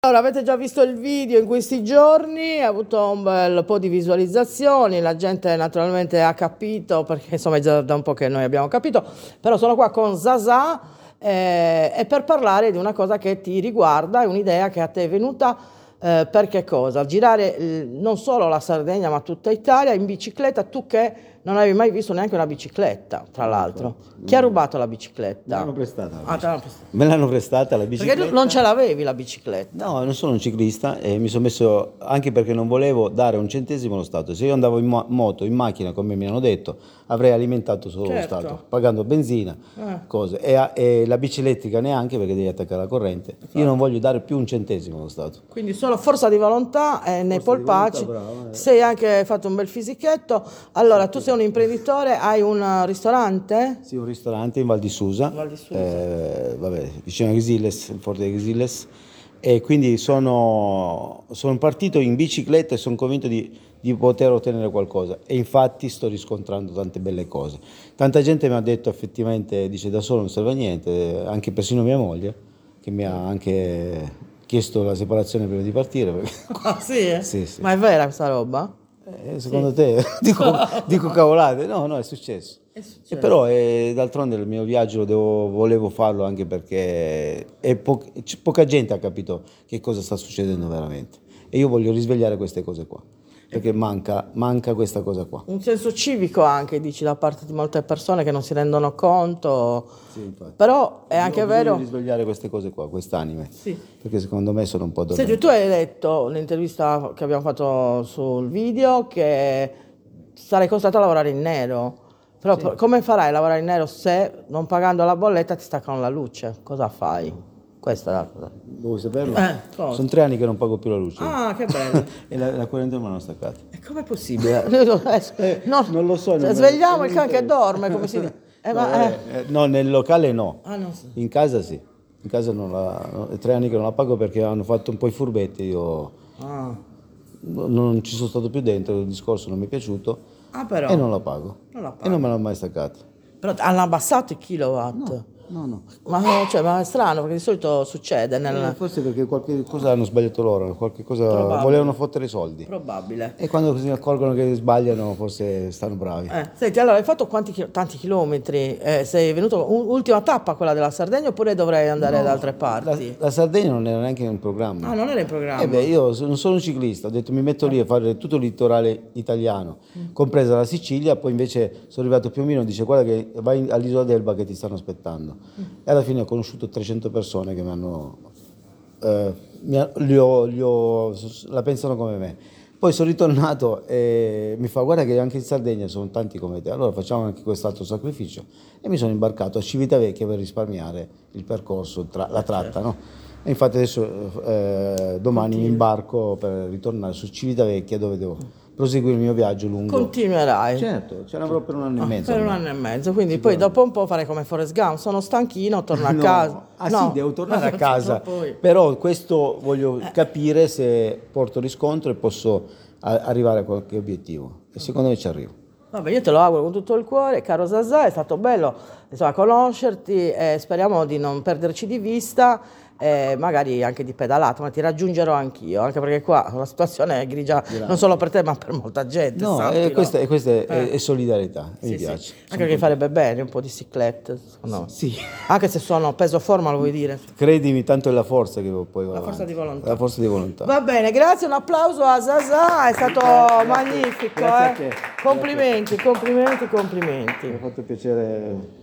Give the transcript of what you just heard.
Allora, avete già visto il video in questi giorni, ha avuto un bel po' di visualizzazioni, la gente naturalmente ha capito, perché insomma è già da un po' che noi abbiamo capito, però sono qua con Zazà e per parlare di una cosa che ti riguarda, è un'idea che a te è venuta, per che cosa? Girare non solo la Sardegna ma tutta Italia in bicicletta, tu che non avevi mai visto neanche una bicicletta, tra l'altro. Chi ha rubato la bicicletta? Me l'hanno prestata. Ah, te l'hanno prestata. Me l'hanno prestata la bicicletta. Perché tu non ce l'avevi la bicicletta? No, non sono un ciclista e mi sono messo anche perché non volevo dare un centesimo allo Stato. Se io andavo in moto, in macchina, come mi hanno detto, avrei alimentato solo Certo. lo Stato, pagando benzina, cose. E la bici elettrica neanche perché devi attaccare la corrente. Io non voglio dare più un centesimo allo Stato. Quindi solo forza di volontà e nei polpacci. Sei anche fatto un bel fisichetto. Allora, tu sei un imprenditore, hai un ristorante? Sì, un ristorante in Val di Susa, Val di Susa. vabbè, vicino a Grilles, il forte di Grilles, e quindi sono partito in bicicletta e sono convinto di poter ottenere qualcosa e infatti sto riscontrando tante belle cose. Tanta gente mi ha detto effettivamente, dice da solo non serve a niente, anche persino mia moglie, che mi ha anche chiesto la separazione prima di partire. Perché... Ah, sì? Sì, sì. Ma è vera questa roba? Secondo te dico cavolate? No, è successo. E però d'altronde il mio viaggio volevo farlo anche perché poca gente ha capito che cosa sta succedendo veramente e io voglio risvegliare queste cose qua perché manca questa cosa qua. Un senso civico anche, dici, da parte di molte persone che non si rendono conto. Sì, infatti. Però è anche vero. Risvegliare queste cose qua, quest'anime, Sì. perché secondo me sono un po' dormenti. Senti, tu hai detto nell'intervista che abbiamo fatto sul video che sarai costretto a lavorare in nero. Però Sì. come farai a lavorare in nero se non pagando la bolletta ti staccano la luce? Cosa fai? Questa è la cosa. Vuoi saperlo? Cosa? Sono 3 anni che non pago più la luce. Ah, che bello. E la corrente me l'hanno staccata. E com'è possibile? Non lo so. Svegliamo il cane che dorme, come si dice. No, nel locale no. Ah, no, sì. In casa sì. In casa è 3 anni che non la pago perché hanno fatto un po' i furbetti. Io non ci sono stato più dentro, il discorso non mi è piaciuto Però. e non la pago. Non la paghi. E non me l'hanno mai staccata. Però hanno abbassato i kilowatt. No. Ma è strano perché di solito succede Forse perché qualche cosa hanno sbagliato loro, qualche cosa volevano fottere i soldi. Probabile. E quando si accorgono che sbagliano forse stanno bravi. Senti, allora hai fatto tanti chilometri? Sei venuto ultima tappa quella della Sardegna oppure dovrei andare da altre parti? La Sardegna non era neanche in programma. Ah, non era in programma? Io non sono un ciclista, ho detto mi metto lì a fare tutto il litorale italiano, compresa la Sicilia, poi invece sono arrivato più o meno, dice guarda che vai all'isola d'Elba che ti stanno aspettando. E alla fine ho conosciuto 300 persone che la pensano come me. Poi sono ritornato e mi fa guarda che anche in Sardegna sono tanti come te, allora facciamo anche quest'altro sacrificio e mi sono imbarcato a Civitavecchia per risparmiare il percorso, la tratta, no? E infatti adesso domani mi imbarco per ritornare su Civitavecchia dove devo proseguire il mio viaggio lungo. Continuerai? Certo, ce l'avrò per 1 anno e mezzo. Per 1 anno e mezzo, quindi poi dopo un po' farei come Forrest Gump, sono stanchino, torno a casa. Sì, devo tornare a casa, però questo voglio capire se porto riscontro e posso arrivare a qualche obiettivo e secondo me ci arrivo. Vabbè, io te lo auguro con tutto il cuore, caro Zazà, è stato bello insomma, conoscerti e speriamo di non perderci di vista e magari anche di pedalato, ma ti raggiungerò anch'io, anche perché qua la situazione è grigia non solo per te ma per molta gente. No, questa è solidarietà, mi piace. Sì. Anche perché farebbe bene un po' di cyclette, no? Sì. Anche se sono peso forma, lo vuoi dire? Credimi, tanto è la forza che poi va La forza di volontà. La forza di volontà. Va bene, grazie, un applauso a Zazà, è stato magnifico. Grazie a te. Complimenti. Mi ha fatto piacere.